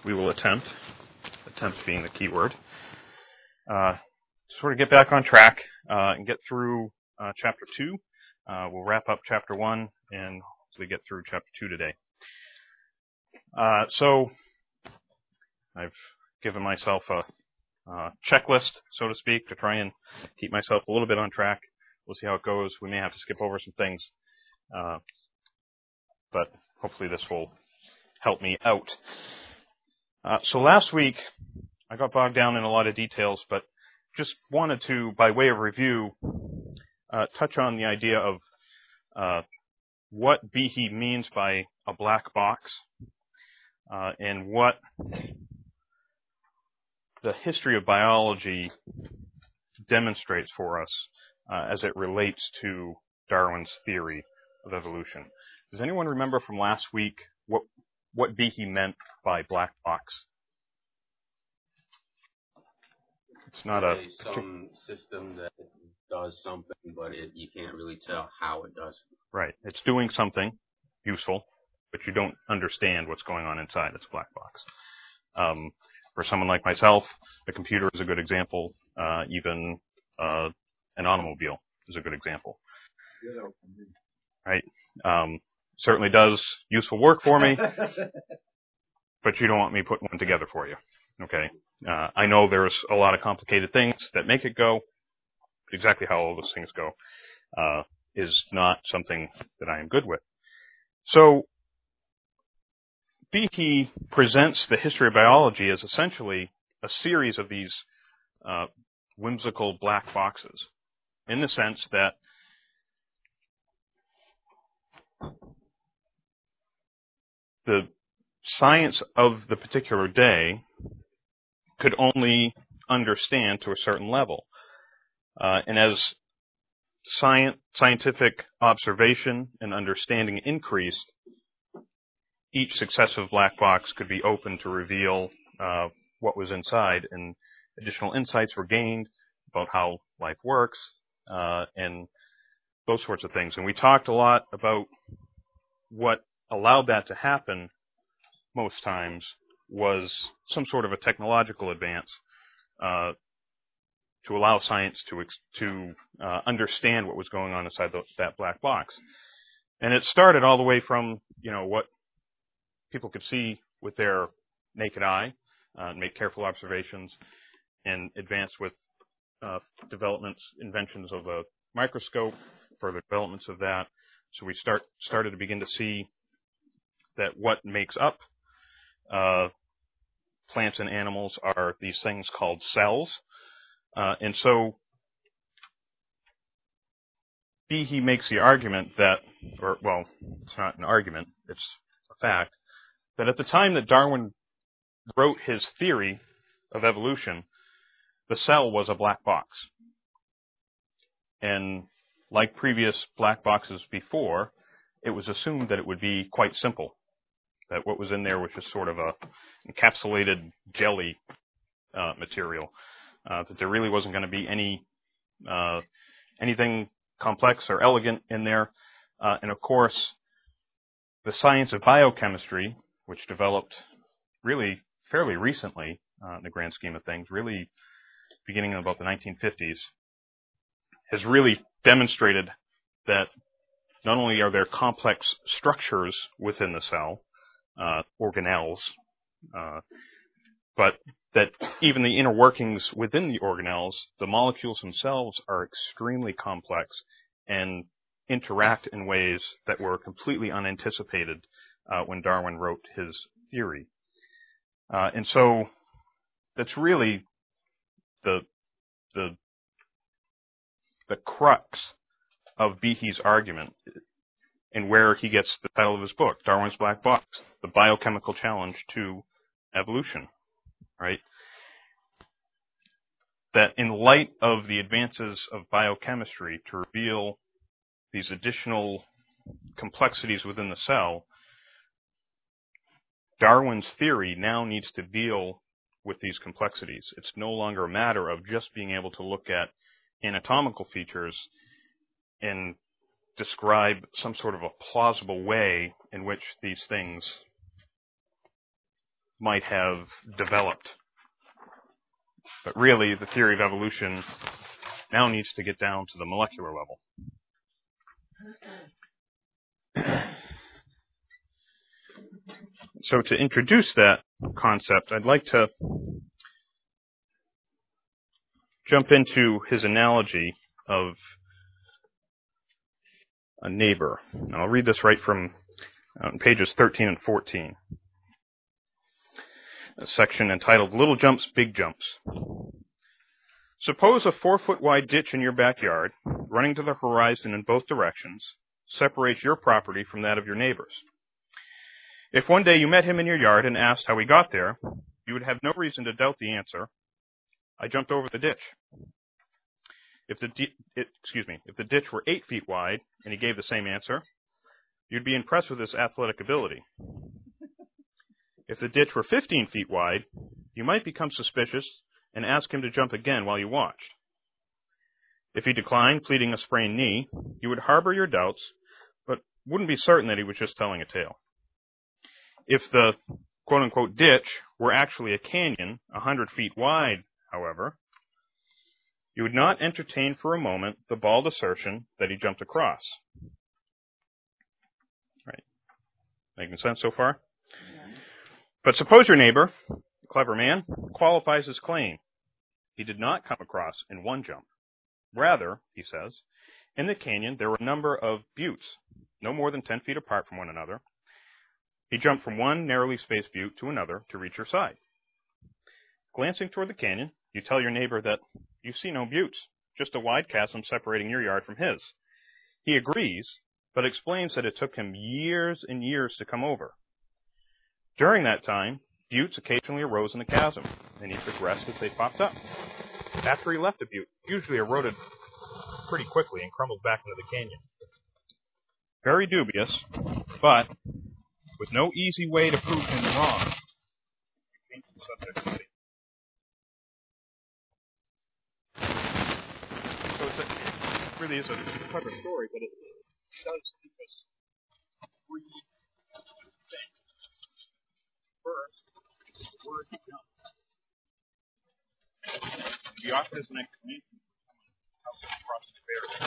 we will attempt being the key word, sort of get back on track and get through Chapter 2. We'll wrap up Chapter 1 and hopefully get through Chapter 2 today. So I've given myself a checklist, so to speak, to try and keep myself a little bit on track. We'll see how it goes. We may have to skip over some things, but hopefully this will help me out. So last week, I got bogged down in a lot of details, but just wanted to, by way of review, touch on the idea of what Behe means by a black box, and what the history of biology demonstrates for us as it relates to Darwin's theory of evolution. Does anyone remember from last week what Behe meant by black box? It's not some system that does something, but you can't really tell how it does it. Right. It's doing something useful, but you don't understand what's going on inside. It's a black box. For someone like myself, a computer is a good example. Even an automobile is a good example. Right. Certainly does useful work for me, but you don't want me putting one together for you. Okay. I know there's a lot of complicated things that make it go. Exactly how all those things go is not something that I am good with. So Behe presents the history of biology as essentially a series of these whimsical black boxes, in the sense that the science of the particular day could only understand to a certain level. And as scientific observation and understanding increased, each successive black box could be opened to reveal what was inside, and additional insights were gained about how life works, and those sorts of things. And we talked a lot about what allowed that to happen most times was some sort of a technological advance to allow science to understand what was going on inside that black box. And it started all the way from, what people could see with their naked eye, make careful observations, and advance with inventions of a microscope, further developments of that. So we started to begin to see that what makes up plants and animals are these things called cells. And so Behe makes the argument that, it's not an argument, it's a fact, that at the time that Darwin wrote his theory of evolution, the cell was a black box. And like previous black boxes before, it was assumed that it would be quite simple, that what was in there was just sort of a encapsulated jelly material, that there really wasn't going to be anything complex or elegant in there. And of course, the science of biochemistry, which developed really fairly recently in the grand scheme of things, really beginning in about the 1950s, has really demonstrated that not only are there complex structures within the cell, organelles, but that even the inner workings within the organelles, the molecules themselves are extremely complex and interact in ways that were completely unanticipated when Darwin wrote his theory. And so that's really the crux of Behe's argument, and where he gets the title of his book, Darwin's Black Box, the biochemical challenge to evolution, right? That in light of the advances of biochemistry to reveal these additional complexities within the cell, Darwin's theory now needs to deal with these complexities. It's no longer a matter of just being able to look at anatomical features and describe some sort of a plausible way in which these things might have developed. But really, the theory of evolution now needs to get down to the molecular level. So to introduce that concept, I'd like to jump into his analogy of a neighbor. And I'll read this right from pages 13 and 14. A section entitled Little Jumps, Big Jumps. Suppose a 4-foot wide ditch in your backyard, running to the horizon in both directions, separates your property from that of your neighbor's. If one day you met him in your yard and asked how he got there, you would have no reason to doubt the answer. I jumped over the ditch. If the ditch were 8 feet wide and he gave the same answer, you'd be impressed with his athletic ability. If the ditch were 15 feet wide, you might become suspicious and ask him to jump again while you watched. If he declined, pleading a sprained knee, you would harbor your doubts, but wouldn't be certain that he was just telling a tale. If the quote-unquote ditch were actually a canyon 100 feet wide, however, you would not entertain for a moment the bald assertion that he jumped across. Right. Making sense so far? Yeah. But suppose your neighbor, a clever man, qualifies his claim. He did not come across in one jump. Rather, he says, in the canyon there were a number of buttes, no more than 10 feet apart from one another. He jumped from one narrowly spaced butte to another to reach your side. Glancing toward the canyon, you tell your neighbor that you see no buttes, just a wide chasm separating your yard from his. He agrees, but explains that it took him years and years to come over. During that time, buttes occasionally arose in the chasm, and he progressed as they popped up. After he left the butte, usually eroded pretty quickly and crumbled back into the canyon. Very dubious, but with no easy way to prove him wrong. So it really is a clever story, but it does teach us three things. First, the word jump. He offered as an explanation for someone how to cross the barrier.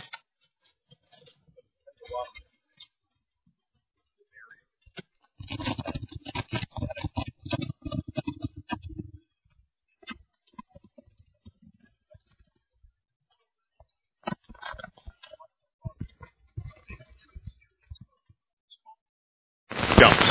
Jumps.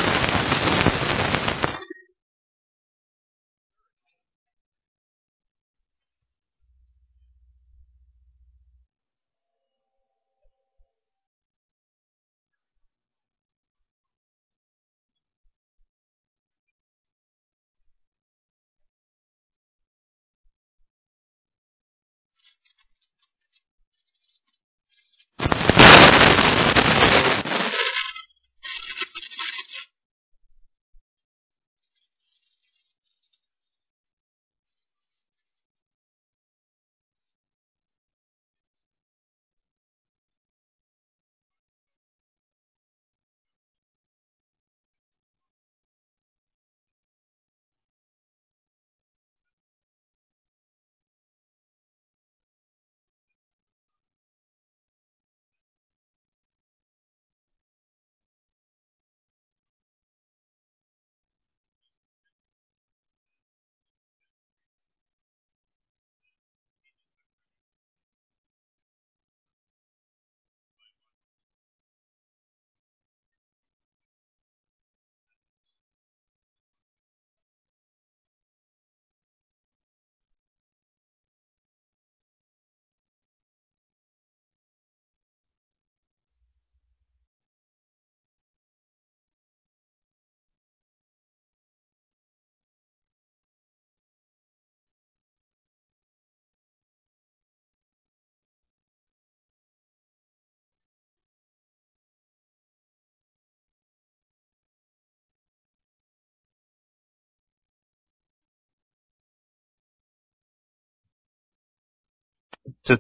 To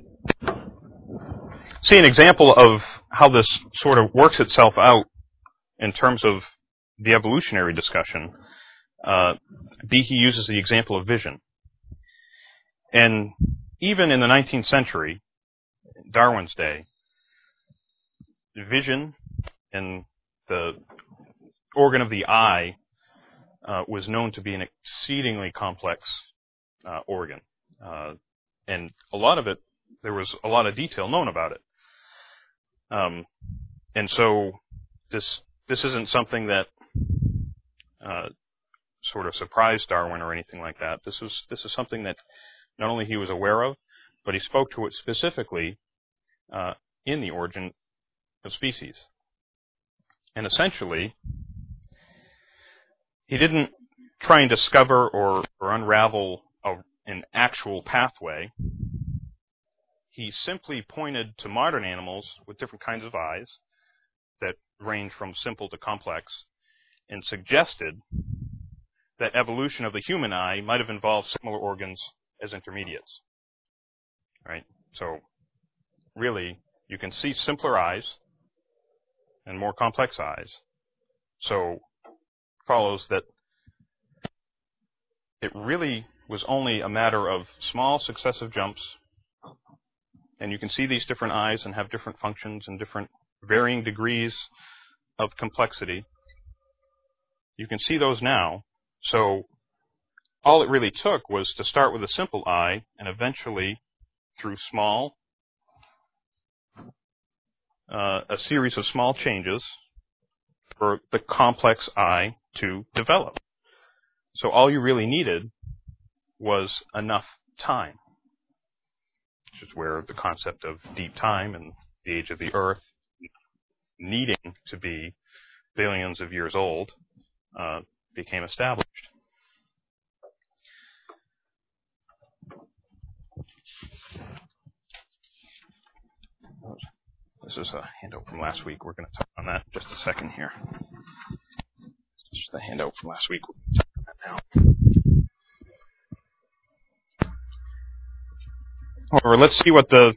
see an example of how this sort of works itself out in terms of the evolutionary discussion, B, he uses the example of vision. And even in the 19th century, Darwin's day, vision and the organ of the eye was known to be an exceedingly complex organ. And a lot of it, there was a lot of detail known about it. And so this isn't something that sort of surprised Darwin or anything like that. This is something that not only he was aware of, but he spoke to it specifically in The Origin of Species. And essentially, he didn't try and discover or unravel an actual pathway. He simply pointed to modern animals with different kinds of eyes that range from simple to complex, and suggested that evolution of the human eye might have involved similar organs as intermediates. Right? So, really, you can see simpler eyes and more complex eyes. So, follows that it really was only a matter of small successive jumps, and you can see these different eyes and have different functions and different varying degrees of complexity. You can see those now. So all it really took was to start with a simple eye, and eventually, through a series of small changes, for the complex eye to develop. So all you really needed was enough time, which is where the concept of deep time and the age of the Earth needing to be billions of years old became established. This is a handout from last week. We're going to touch on that in just a second here. This is the handout from last week. We're going to touch on that now. However, let's see what the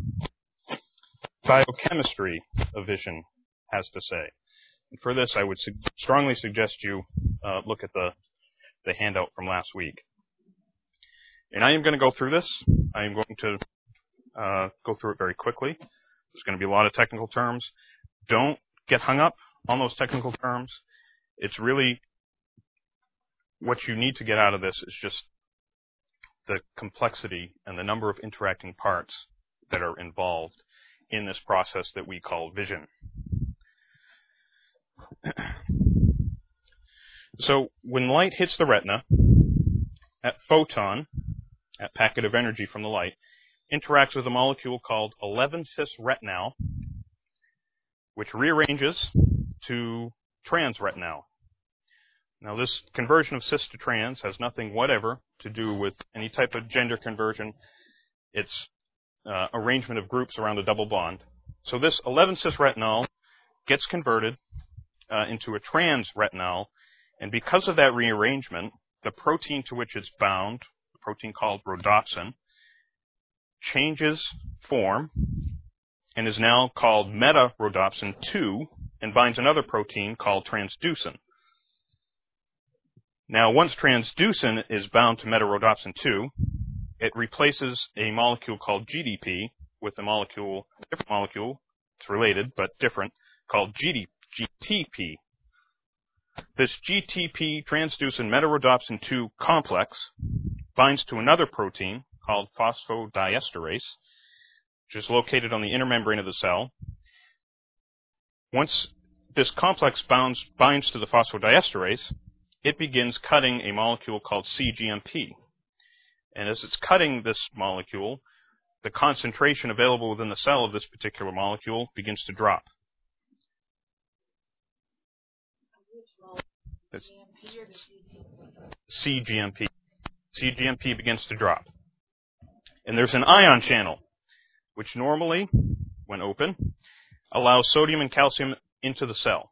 biochemistry of vision has to say. And for this, I would strongly suggest you look at the handout from last week. And I am going to go through this. I am going to go through it very quickly. There's going to be a lot of technical terms. Don't get hung up on those technical terms. It's really what you need to get out of this is just the complexity and the number of interacting parts that are involved in this process that we call vision. So when light hits the retina, that photon, that packet of energy from the light, interacts with a molecule called 11-cis-retinal, which rearranges to trans-retinal. Now, this conversion of cis to trans has nothing whatever to do with any type of gender conversion. It's arrangement of groups around a double bond. So this 11-cis-retinal gets converted into a trans-retinal, and because of that rearrangement, the protein to which it's bound, the protein called rhodopsin, changes form and is now called meta-rhodopsin 2 and binds another protein called transducin. Now, once transducin is bound to meta-rhodopsin 2, it replaces a molecule called GDP with a different molecule, it's related but different, called GTP. This GTP transducin meta-rhodopsin 2 complex binds to another protein called phosphodiesterase, which is located on the inner membrane of the cell. Once this complex binds to the phosphodiesterase, it begins cutting a molecule called cGMP. And as it's cutting this molecule, the concentration available within the cell of this particular molecule begins to drop. cGMP. cGMP begins to drop. And there's an ion channel, which normally, when open, allows sodium and calcium into the cell.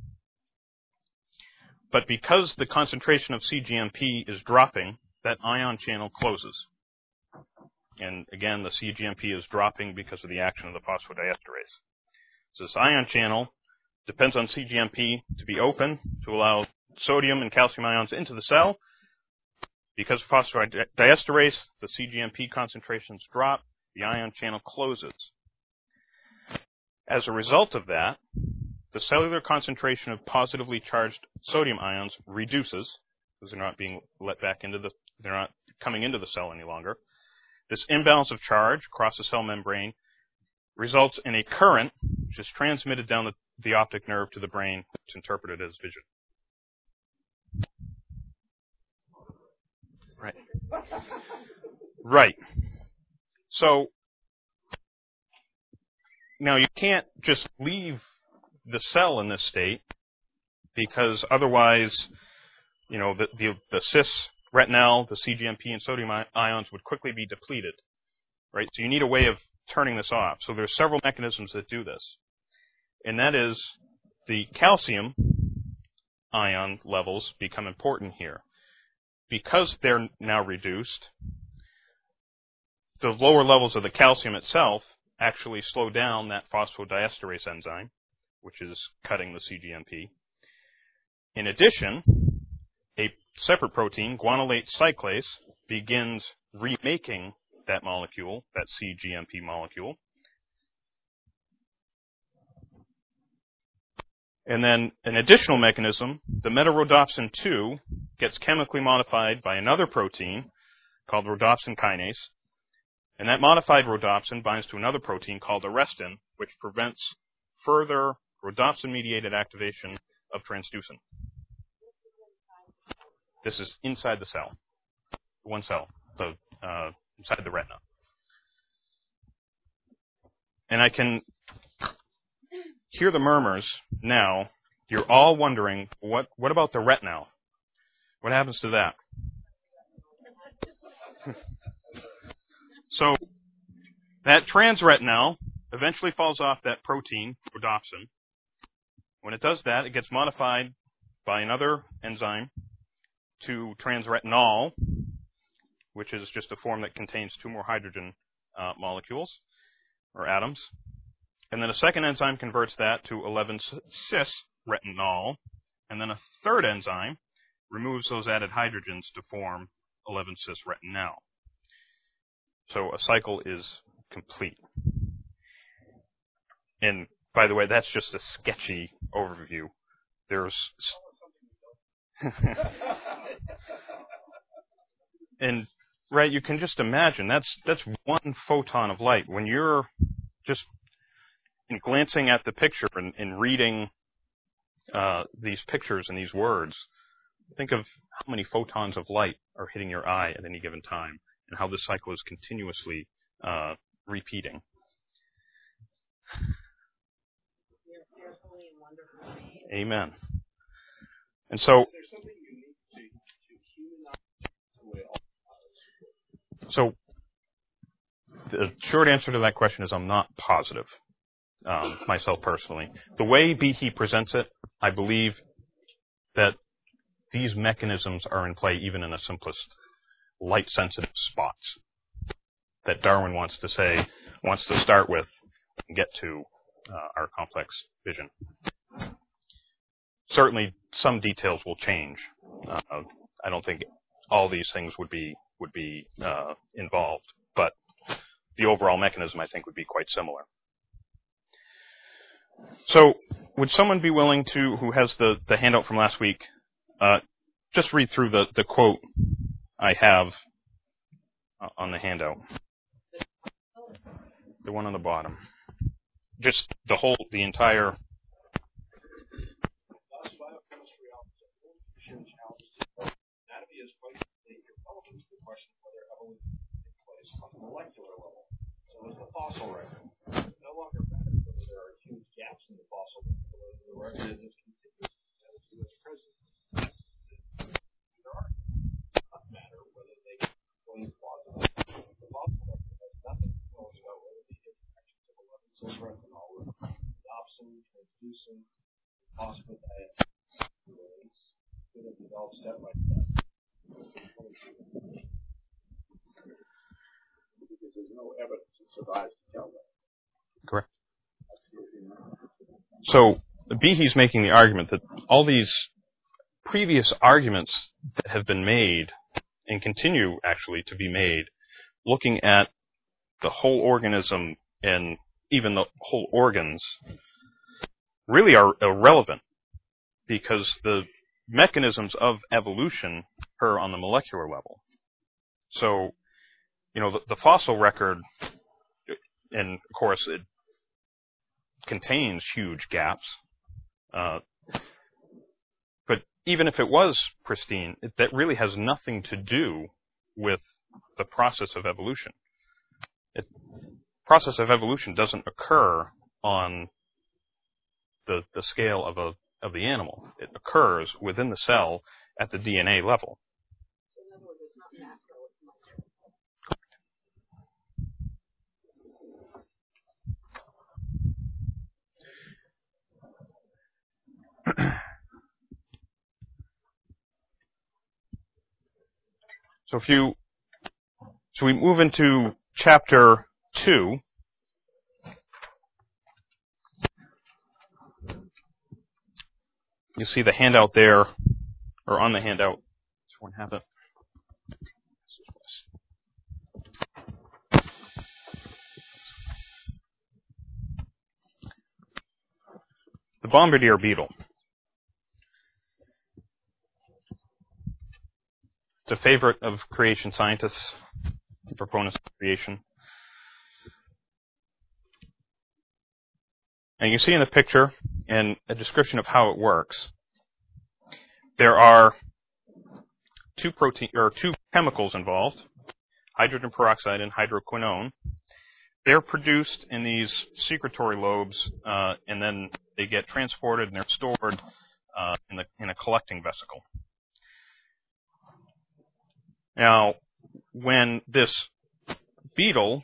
But because the concentration of cGMP is dropping, that ion channel closes. And again, the cGMP is dropping because of the action of the phosphodiesterase. So this ion channel depends on cGMP to be open to allow sodium and calcium ions into the cell, Because of phosphodiesterase, the cGMP concentrations drop, the ion channel closes. As a result of that, the cellular concentration of positively charged sodium ions reduces, because they're not being let back into they're not coming into the cell any longer. This imbalance of charge across the cell membrane results in a current, which is transmitted down the optic nerve to the brain, which is interpreted as vision. Right. Right. So, now you can't just leave the cell in this state, because otherwise, the cis retinal, the cGMP, and sodium ions would quickly be depleted, right? So you need a way of turning this off. So there's several mechanisms that do this, and that is the calcium ion levels become important here. Because they're now reduced, the lower levels of the calcium itself actually slow down that phosphodiesterase enzyme, which is cutting the cGMP. In addition, a separate protein, guanylate cyclase, begins remaking that molecule, that cGMP molecule. And then an additional mechanism, the metarhodopsin 2, gets chemically modified by another protein called rhodopsin kinase. And that modified rhodopsin binds to another protein called arrestin, which prevents further rhodopsin-mediated activation of transducin. This is inside the cell, one cell, so inside the retina. And I can hear the murmurs now. You're all wondering, what about the retinal? What happens to that? So that transretinal eventually falls off that protein, rhodopsin. When it does that, it gets modified by another enzyme to transretinol, which is just a form that contains two more hydrogen molecules or atoms. And then a second enzyme converts that to 11-cis-retinol. And then a third enzyme removes those added hydrogens to form 11-cis-retinal. So a cycle is complete. And by the way, that's just a sketchy overview. There's and right, you can just imagine that's one photon of light. When you're just glancing at the picture and reading these pictures and these words, think of how many photons of light are hitting your eye at any given time, and how this cycle is continuously repeating. Amen. And so, the short answer to that question is I'm not positive, myself personally. The way Behe presents it, I believe that these mechanisms are in play even in the simplest light-sensitive spots that Darwin wants to start with and get to our complex vision. Certainly, some details will change. I don't think all these things would be involved, but the overall mechanism, I think, would be quite similar. So, would someone be willing to, who has the handout from last week, just read through the quote I have on the handout? The one on the bottom. Just the entire. Molecular level. So as the fossil record, it no longer matters whether there are huge gaps in the fossil record, whether the record is as continuous as it is present. There are not matter whether they can explain plausible. The fossil record has nothing to tell us about whether the interactions of 11-cis-retinol with rhodopsin, transducin, phosphodiesterase could have developed step by step. Because there's no evidence it survives to tell that. Correct. So Behe's making the argument that all these previous arguments that have been made and continue actually to be made, looking at the whole organism and even the whole organs, really are irrelevant, because the mechanisms of evolution occur on the molecular level. So, the fossil record, and of course it contains huge gaps, but even if it was pristine, that really has nothing to do with the process of evolution. The process of evolution doesn't occur on the scale of the animal. It occurs within the cell at the DNA level. So in other words, it's not natural, it's molecular. So we move into chapter 2. You see the handout there, or on the handout. Does one have it? The bombardier beetle. It's a favorite of creation scientists, proponents of creation. And you see in the picture, and a description of how it works, there are two chemicals involved, hydrogen peroxide and hydroquinone. They're produced in these secretory lobes, and then they get transported and they're stored in a collecting vesicle. Now, when this beetle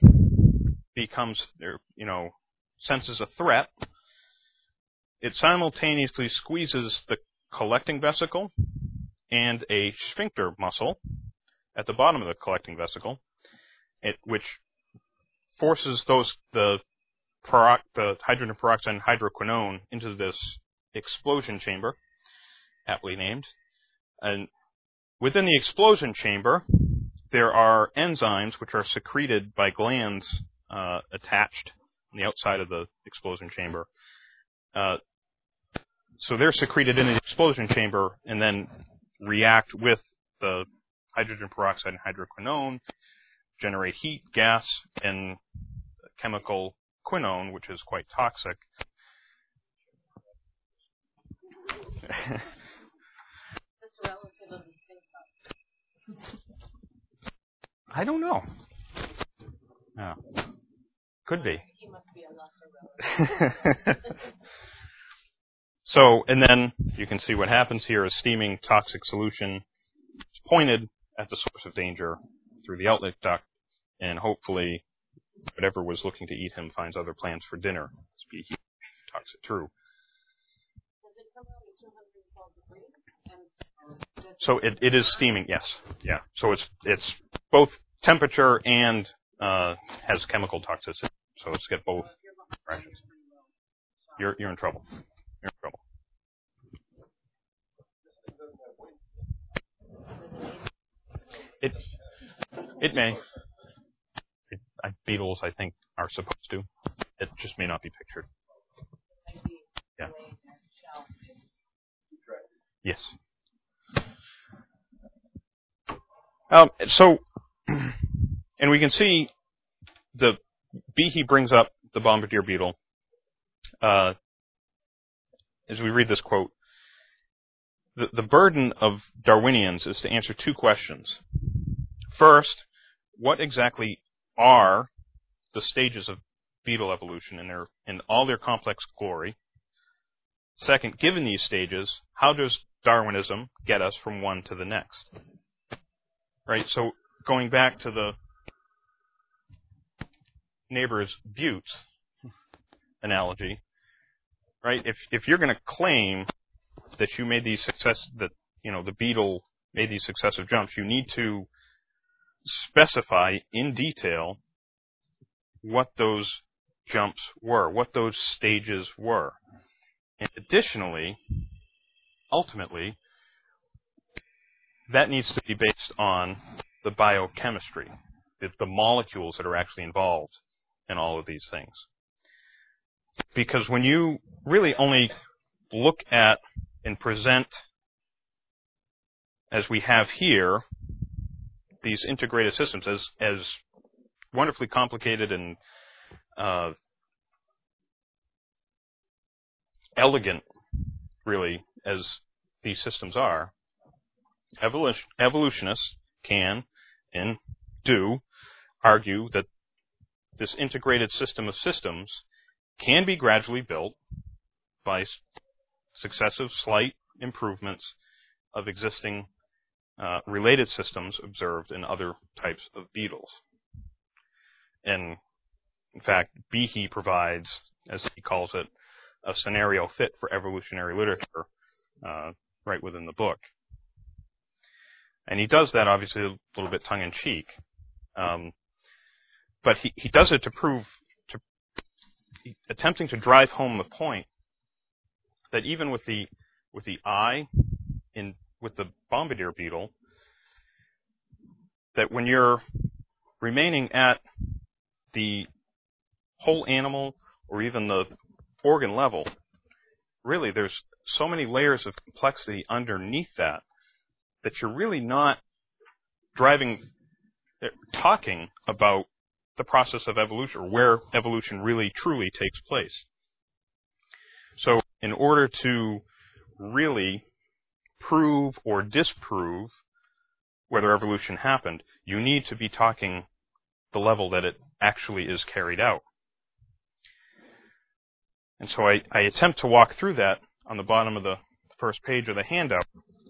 senses a threat, it simultaneously squeezes the collecting vesicle and a sphincter muscle at the bottom of the collecting vesicle, which forces the hydrogen peroxide and hydroquinone into this explosion chamber, aptly named. And within the explosion chamber, there are enzymes which are secreted by glands attached on the outside of the explosion chamber. So they're secreted in the explosion chamber and then react with the hydrogen peroxide and hydroquinone, generate heat, gas, and chemical quinone, which is quite toxic. This relative of the sphincter. I don't know. Yeah. Could be. He must be a lesser relative. So, and then you can see what happens here is steaming toxic solution is pointed at the source of danger through the outlet duct, and hopefully whatever was looking to eat him finds other plants for dinner. He talks it through. Does it come out at 212 degrees? So it is steaming, yes. Yeah. So it's both temperature and has chemical toxicity. So it's get both reactions. You're in trouble. You're in trouble. It may. Beetles, I think, are supposed to. It just may not be pictured. Yeah. Yes. And we can see Behe brings up the bombardier beetle as we read this quote. The burden of Darwinians is to answer two questions. First, what exactly are the stages of beetle evolution in all their complex glory? Second, given these stages, how does Darwinism get us from one to the next? Right? So going back to the neighbor's buttes analogy, right? If you're going to claim that you made these the beetle made these successive jumps, you need to specify in detail what those jumps were, what those stages were. And additionally, ultimately, that needs to be based on the biochemistry, the molecules that are actually involved in all of these things. Because when you really only look at and present, as we have here, these integrated systems as wonderfully complicated and elegant, really, as these systems are, evolutionists can and do argue that this integrated system of systems can be gradually built by successive slight improvements of existing related systems observed in other types of beetles. And in fact, Behe provides, as he calls it, a scenario fit for evolutionary literature right within the book. And he does that obviously a little bit tongue-in-cheek. But he does it to prove, attempting to drive home the point that even with the eye with the bombardier beetle, that when you're remaining at the whole animal or even the organ level, really there's so many layers of complexity underneath that you're really not talking about the process of evolution, or where evolution really truly takes place. So in order to really prove or disprove whether evolution happened, you need to be talking the level that it actually is carried out. And so I attempt to walk through that on the bottom of the first page of the handout.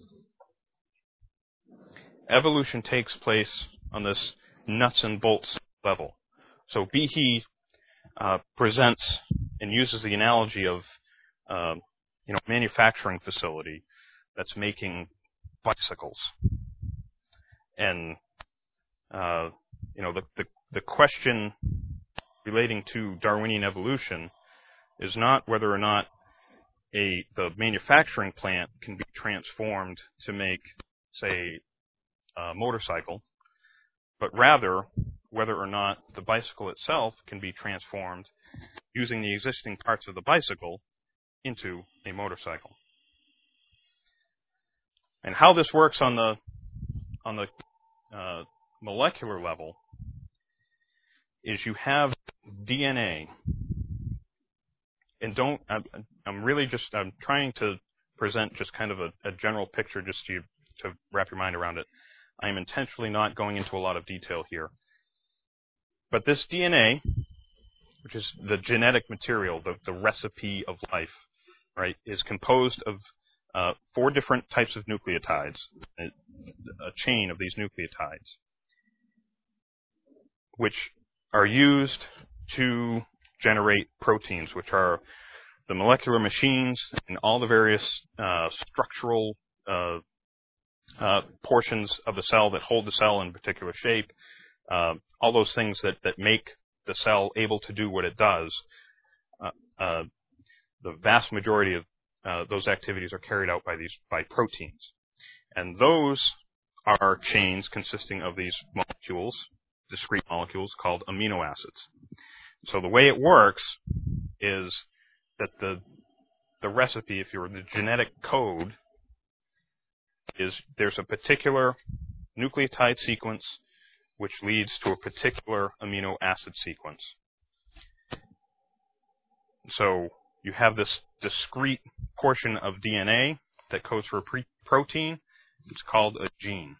Evolution takes place on this nuts and bolts level. So Behe presents and uses the analogy of manufacturing facility that's making bicycles. And the question relating to Darwinian evolution is not whether or not the manufacturing plant can be transformed to make, say, a motorcycle, but rather whether or not the bicycle itself can be transformed using the existing parts of the bicycle into a motorcycle. And how this works on the molecular level is you have DNA, and I'm trying to present just kind of a general picture just to wrap your mind around it. I am intentionally not going into a lot of detail here. But this DNA, which is the genetic material, the recipe of life, right, is composed of 4 different types of nucleotides, a chain of these nucleotides, which are used to generate proteins, which are the molecular machines and all the various structural portions of the cell that hold the cell in a particular shape, all those things that make the cell able to do what it does. The vast majority of those activities are carried out by proteins. And those are chains consisting of these molecules, discrete molecules called amino acids. So the way it works is that the recipe, if you were the genetic code, is there's a particular nucleotide sequence which leads to a particular amino acid sequence. So you have this discrete portion of DNA that codes for a protein. It's called a gene.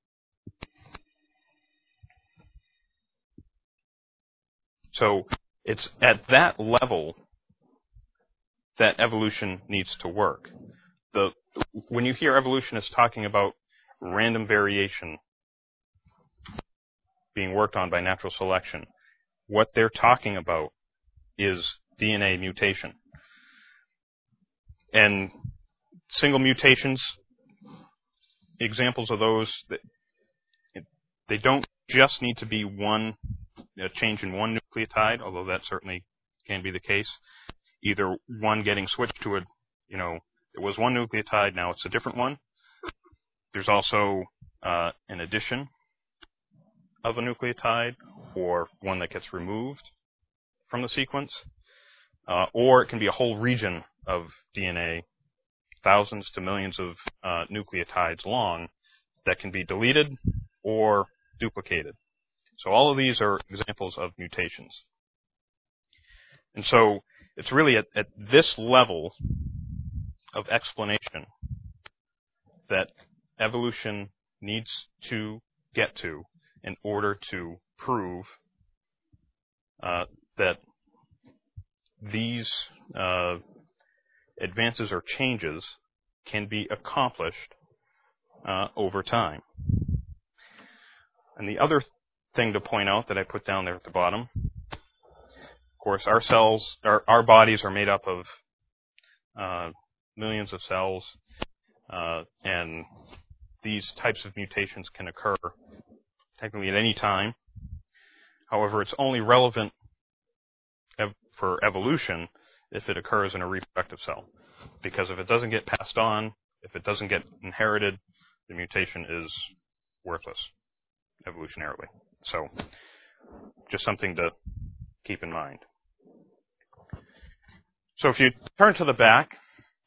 So it's at that level that evolution needs to work. When you hear evolutionists talking about random variation being worked on by natural selection, what they're talking about is DNA mutation. And single mutations, examples of those, they don't just need to be a change in one nucleotide, although that certainly can be the case. Either one getting switched to it was one nucleotide, now it's a different one. There's also an addition of a nucleotide or one that gets removed from the sequence, or it can be a whole region of DNA, thousands to millions of nucleotides long, that can be deleted or duplicated. So all of these are examples of mutations. And so it's really at this level of explanation that evolution needs to get to in order to prove that these advances or changes can be accomplished over time. And the other thing to point out that I put down there at the bottom, of course, our cells, our bodies are made up of millions of cells, and these types of mutations can occur technically at any time. However, it's only relevant for evolution if it occurs in a reproductive cell, because if it doesn't get passed on, if it doesn't get inherited, the mutation is worthless evolutionarily. So just something to keep in mind. So if you turn to the back,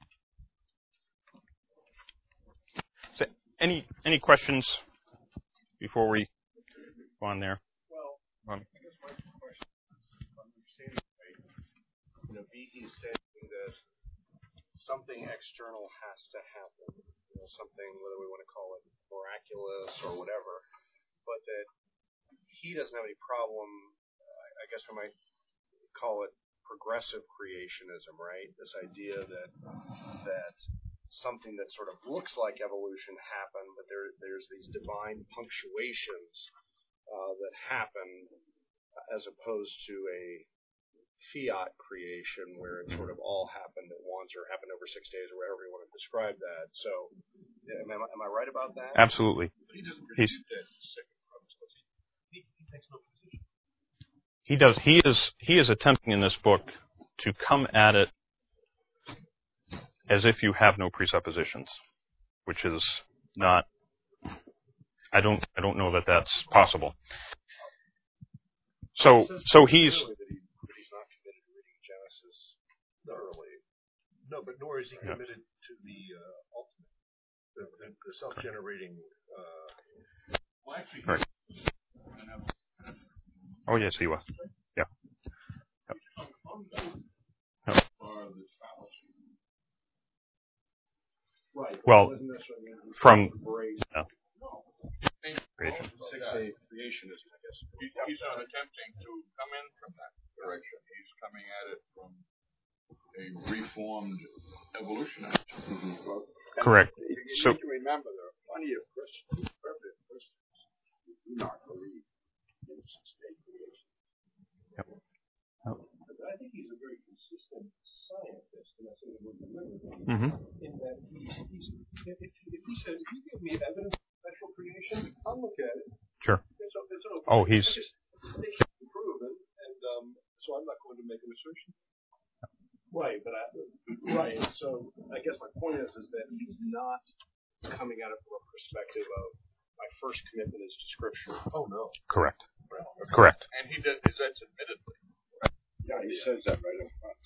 so any questions before we go on there? Well, I guess my question is, if I'm understanding right, Behe's saying that something external has to happen, something, whether we want to call it miraculous or whatever, but that he doesn't have any problem, I guess we might call it progressive creationism, right? This idea that something that sort of looks like evolution happened, but there's these divine punctuations that happen as opposed to a fiat creation where it sort of all happened at once or happened over 6 days or whatever you want to describe that. So am I right about that? Absolutely. But he doesn't refute that second premise. He takes no position. He does. He is attempting in this book to come at it as if you have no presuppositions, which is not. I don't know that that's possible. So he's. That he's not committed to reading Genesis thoroughly. No, but nor is he committed to the ultimate, the self-generating. Well, actually, right. Oh yes, he was. Yeah. Right. Well, from creation. 6-day creationism, I guess. He's not attempting to come in from that direction. He's coming at it from a reformed evolutionist. Mm-hmm. Well, correct. You need to remember there are plenty of Christians, perfect Christians, who do not believe in 6-day creation. Yep. Oh. But I think he's a very consistent scientist, and that's something we're familiar with. Mm-hmm. In that if he says, if you give me evidence of special creation, I'll look at it. Sure. It's okay. Oh, he's. They can't be proven, and so I'm not going to make an assertion. Right, but right. So I guess my point is that he's not coming at it from a perspective of my first commitment is to Scripture. Oh no. Correct. Right. Correct. And he does that's admittedly. Yeah, he says that right up front.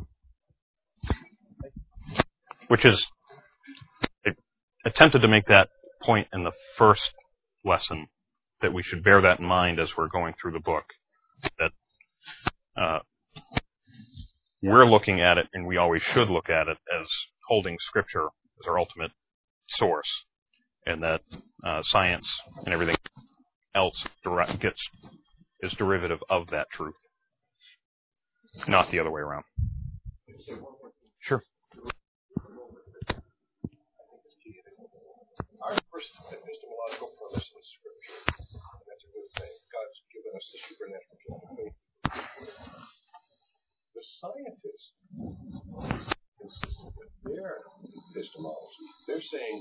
Which is, I attempted to make that point in the first lesson, that we should bear that in mind as we're going through the book, that we're looking at it, and we always should look at it as holding Scripture as our ultimate source, and that science and everything else is derivative of that truth, not the other way around. Sure. Our first epistemological premise is Scripture, and that's a good thing. God's given us the supernatural gift of faith. The scientist is consistent with their epistemology. They're saying,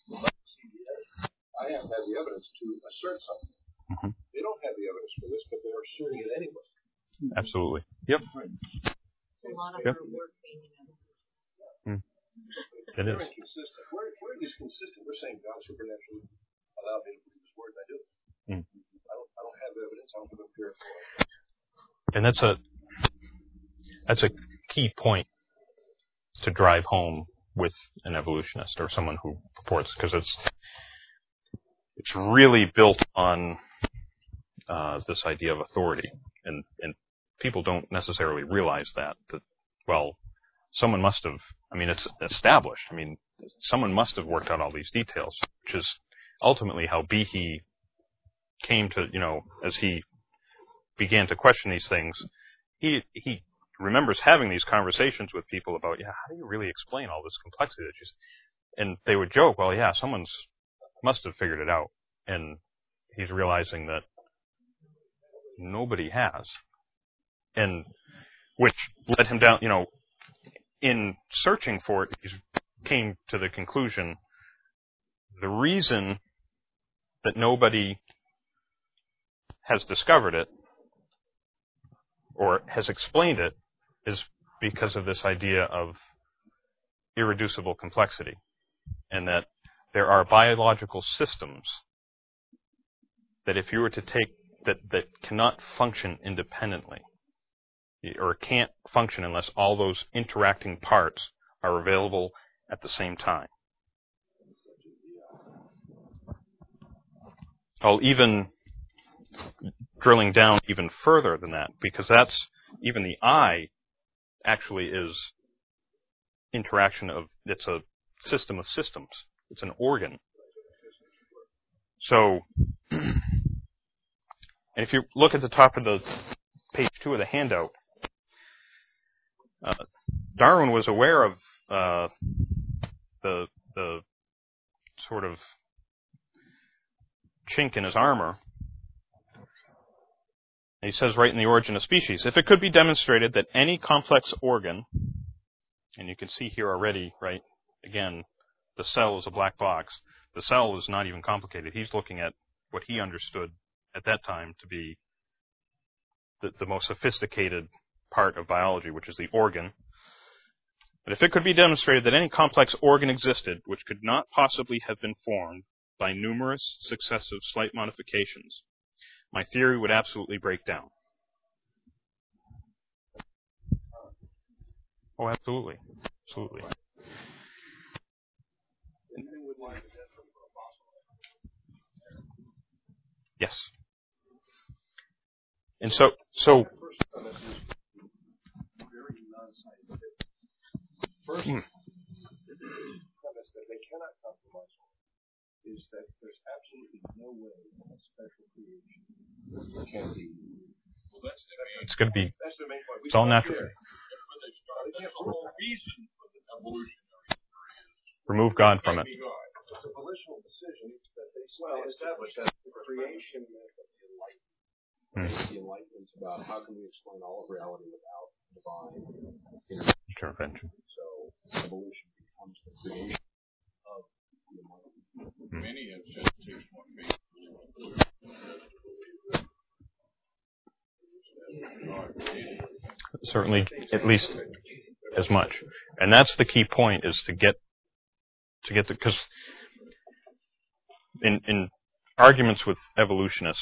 I have had the evidence to assert something. Mm-hmm. They don't have the evidence for this, but they're asserting it anyway. Absolutely. Yep. It's a lot of Yep. her work being in evolution. It They're is. inconsistent. Where it is consistent, we're saying God supernaturally allowed me to believe His word, and I do. I don't have evidence. I don't have empirical evidence. And that's a key point to drive home with an evolutionist or someone who purports, because it's really built on this idea of authority, and people don't necessarily realize that well, someone must have. I mean, it's established. I mean, someone must have worked out all these details, which is ultimately how Behe came to, as he began to question these things. He remembers having these conversations with people about, how do you really explain all this complexity that and they would joke, well, someone's must have figured it out. And he's realizing that nobody has. And which led him down, in searching for it, he came to the conclusion the reason that nobody has discovered it or has explained it is because of this idea of irreducible complexity, and that there are biological systems that if you were to take that cannot function independently, or can't function unless all those interacting parts are available at the same time. Even drilling down even further than that, because that's even the eye actually is interaction of, it's a system of systems. It's an organ. So, and if you look at the top of the page 2 of the handout, Darwin was aware of the sort of chink in his armor. And he says right in The Origin of Species, if it could be demonstrated that any complex organ, and you can see here already, right, again, the cell is a black box. The cell is not even complicated. He's looking at what he understood at that time to be the most sophisticated part of biology, which is the organ. But if it could be demonstrated that any complex organ existed which could not possibly have been formed by numerous successive slight modifications, my theory would absolutely break down. Oh, absolutely. Absolutely. Yes. And so First premise that they cannot compromise on is that there's absolutely no way of special creation can be. Well, it's going to be. That's the main point. It's all natural. That's where they start. That's the whole reason for the evolutionary theory is remove God from it. It's a volitional decision that they establish that the creation of the Enlightenment. The Enlightenment's about how can we explain all of reality without divine intervention. So evolution becomes the creation of the Enlightenment. Many have said it takes one faith to believe in God. Certainly, at least as much. And that's the key point, is to get because in arguments with evolutionists,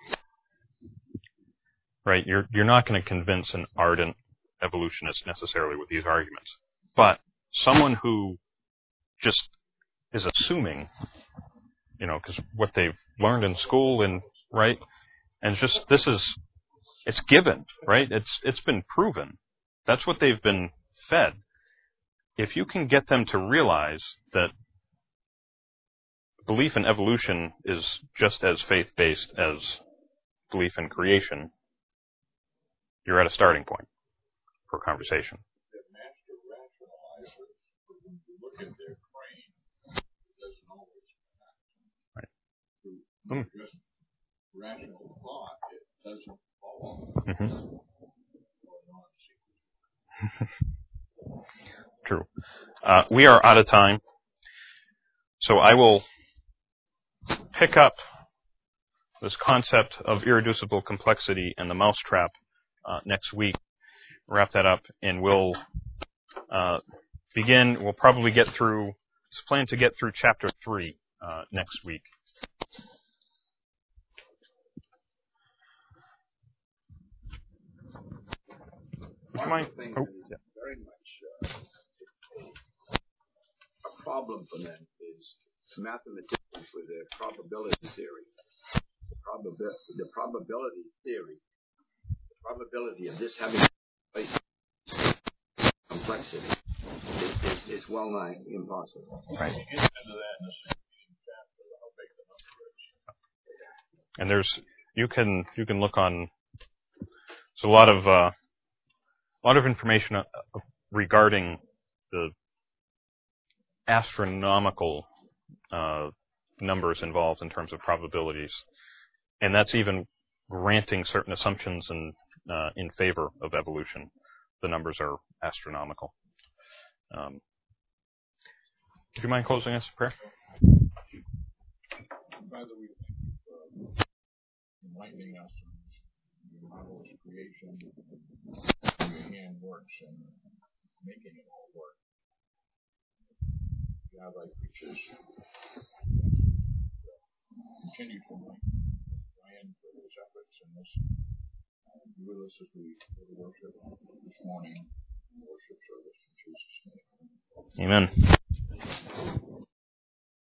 right, you're not going to convince an ardent evolutionist necessarily with these arguments. But someone who just is assuming, because what they've learned in school and right, and just it's given, right? It's been proven. That's what they've been fed. If you can get them to realize that belief in evolution is just as faith-based as belief in creation, you're at a starting point for conversation. The master rationalizers, when you look at their brain, it doesn't always connect. Right. Through just rational thought, it doesn't follow. Mm-hmm. True. We are out of time, so I will pick up this concept of irreducible complexity and the mousetrap next week. Wrap that up, and we'll we'll probably plan to get through chapter 3 next week. Would you mind? Thing Oh, that is yeah. very much a problem for them is mathematicians with their probability theory. The probability theory, the probability of this having complexity is well nigh impossible. Right. Into that in the 16th chapter, how big the number is. And you can look on. There's a lot of information regarding the astronomical numbers involved in terms of probabilities, and that's even granting certain assumptions in favor of evolution. The numbers are astronomical. Would you mind closing us in prayer? Father, we thank you for enlightening us on your marvelous creation, how your hand works and making it all work. God, thy creatures, continue to enlighten Brian for his efforts in this. Be with us as we go to worship this morning, worship service in Jesus' name. Amen.